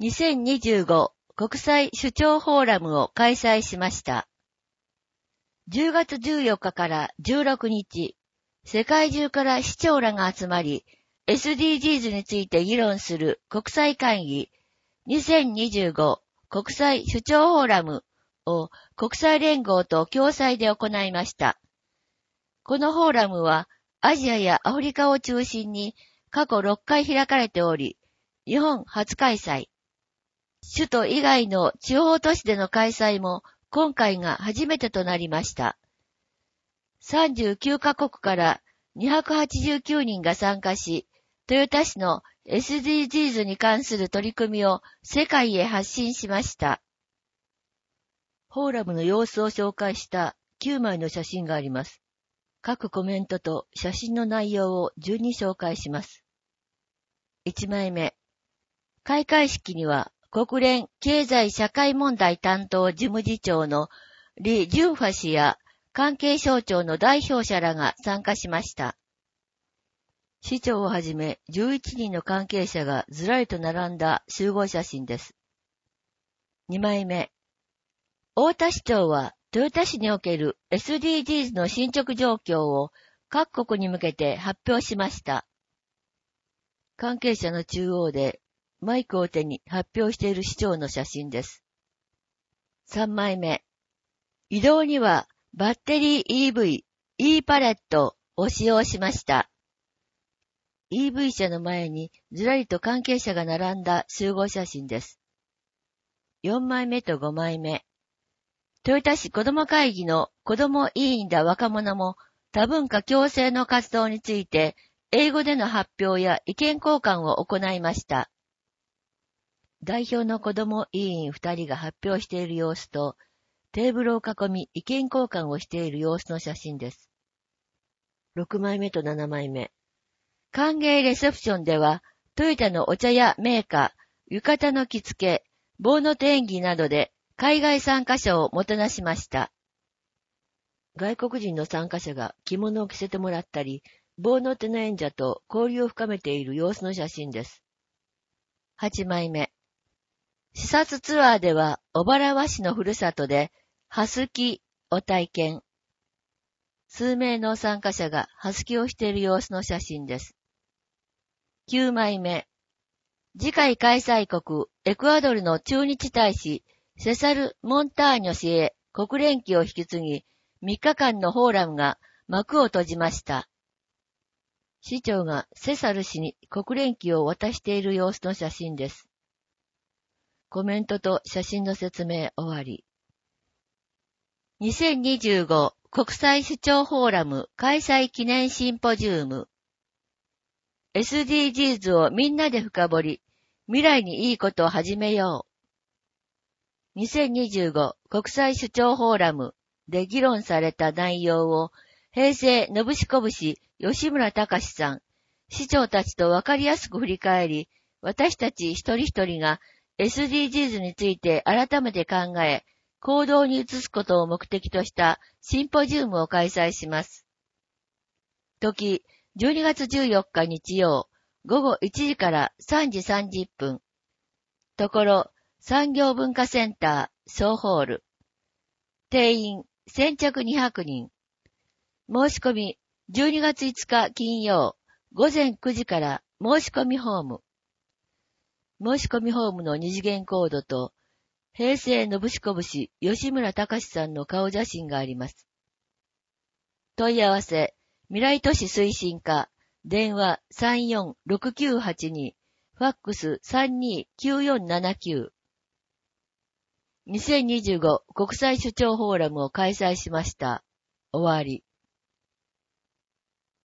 2025国際首長フォーラムを開催しました。10月14日から16日、世界中から市長らが集まり、SDGs について議論する国際会議2025国際首長フォーラムを国際連合と共催で行いました。このフォーラムはアジアやアフリカを中心に過去6回開かれており、日本初開催。首都以外の地方都市での開催も今回が初めてとなりました。39カ国から289人が参加し、豊田市の SDGs に関する取り組みを世界へ発信しました。フォーラムの様子を紹介した9枚の写真があります。各コメントと写真の内容を順に紹介します。1枚目。開会式には国連経済社会問題担当事務次長のリ・ジュンファ氏や関係省庁の代表者らが参加しました。市長をはじめ11人の関係者がずらりと並んだ集合写真です。2枚目。太田市長は豊田市における SDGs の進捗状況を各国に向けて発表しました。関係者の中央でマイクを手に発表している市長の写真です。3枚目。移動にはバッテリー EV、E パレットを使用しました。EV 車の前にずらりと関係者が並んだ集合写真です。4枚目と5枚目。豊田市子ども会議の子ども委員ら若者も多文化共生の活動について英語での発表や意見交換を行いました。代表の子ども委員2人が発表している様子とテーブルを囲み意見交換をしている様子の写真です。6枚目と7枚目。歓迎レセプションではトヨタのお茶や銘菓、浴衣の着付け、棒の手演技などで海外参加者をもてなしました。外国人の参加者が着物を着せてもらったり、棒の手の演者と交流を深めている様子の写真です。8枚目。視察ツアーでは小原和市のふるさとで、ハスキを体験。数名の参加者がハスキをしている様子の写真です。9枚目。次回開催国、エクアドルの駐日大使、セサル・モンターニョ氏へ国連旗を引き継ぎ、3日間のフォーラムが幕を閉じました。市長がセサル氏に国連旗を渡している様子の写真です。コメントと写真の説明終わり。2025国際首長フォーラム開催記念シンポジウム。SDGs をみんなで深掘り、未来にいいことを始めよう。2025国際首長フォーラムで議論された内容を、平成のぶしこぶし吉村隆さん、市長たちとわかりやすく振り返り、私たち一人一人が SDGs について改めて考え、行動に移すことを目的としたシンポジウムを開催します。時、12月14日日曜、午後1時から3時30分。ところ、産業文化センター、小ホール。定員、先着200人。申し込み、12月5日金曜、午前9時から申し込みホーム。申し込みホームの二次元コードと、平成のぶしこぶし吉村隆さんの顔写真があります。問い合わせ、未来都市推進課、電話346982、ファックス329479。2025国際首長フォーラムを開催しました。終わり。